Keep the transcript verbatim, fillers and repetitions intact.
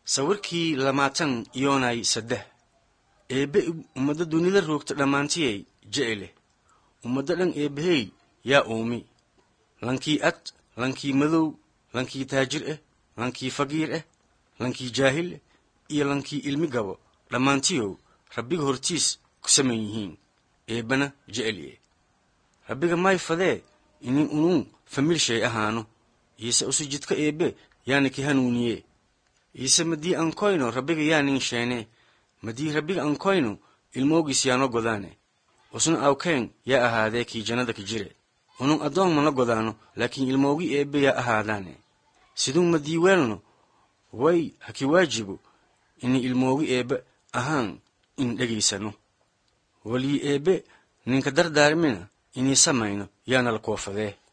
sawirkii lamaatan yoonay saddex eebe ummada dunida roogta dhamaantiyay jecele ummada dhan eebehey yaa uumi lankii ad lankii madow lankii taajir eh lankii faqiir eh lankii jaahil iyo lankii ilmi gabo dhamaantiyow rabbiga hortiis ku sameyn yihiin eebana jeceliye rabbiga may fadee inin unun famil shay ahaano isa usujidka eebe yaani ki hanuuniye isa madii aan koyno rabbiga yaanin sheene madii rabbiga aan koyno ilmoogis yaano godaane usuna awkeen yaa ahaadee kii jannada ka jire unun adoon mana godaano laakiin ilmoogi eebe yaa ahaadaane sidun madii weelno way haki waajibu ini ilmoogi eebe ahaan in dhegaysano walii eebe ninka dardaarmina inii samayno yaana la koofadee